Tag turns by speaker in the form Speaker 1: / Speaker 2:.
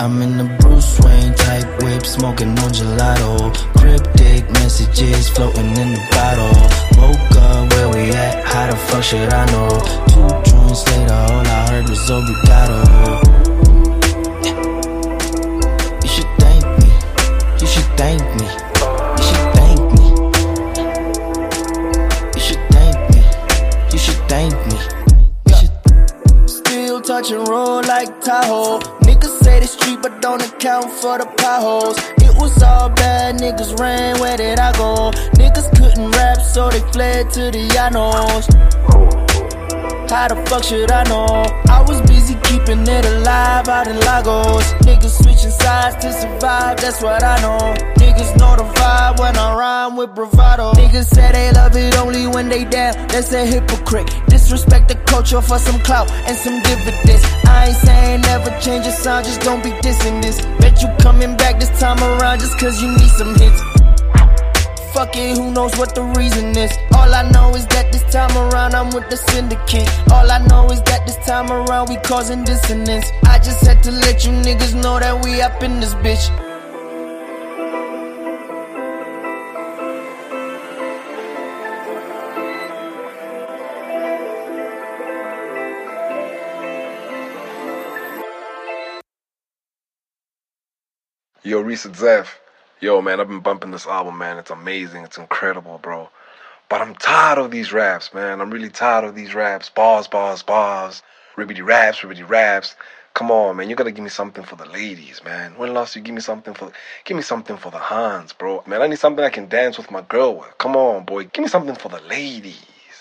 Speaker 1: I'm in the Bruce Wayne type whip, smoking on gelato. Cryptic messages floating in the bottle. Woke up, where we at? How the fuck should I know? 2 joints later, all I heard was obrigado. You should thank me. You should thank me. You should thank me. You should thank me. You should thank me. You should. Still touch and roll like Tahoe. Niggas say they street but don't account for the potholes. It was all bad, niggas ran, where did I go? Niggas couldn't rap so they fled to the Llanos. How the fuck should I know? I was busy keeping it alive out in Lagos. Niggas switching sides to survive, that's what I know. Niggas know the vibe when I rhyme with bravado. Niggas say they love it only when they down, that's a hypocrite. Disrespect the culture for some clout and some dividends. I ain't saying never change your sound, just don't be dissing this. Bet you coming back this time around just cause you need some hits. Fuck it, who knows what the reason is. All I know is that this time around I'm with the syndicate. All I know is that this time around we causing dissonance. I just had to let you niggas know that we up in this bitch.
Speaker 2: Yo, Reese and Zeph. Yo, man, I've been bumping this album, man. It's amazing. It's incredible, bro. But I'm tired of these raps, man. I'm really tired of these raps. Bars, bars, bars. Ribbity raps, ribbity raps. Come on, man. You gotta give me something for the ladies, man. When last you give me something for the Hans, bro. Man, I need something I can dance with my girl with. Come on, boy. Give me something for the ladies.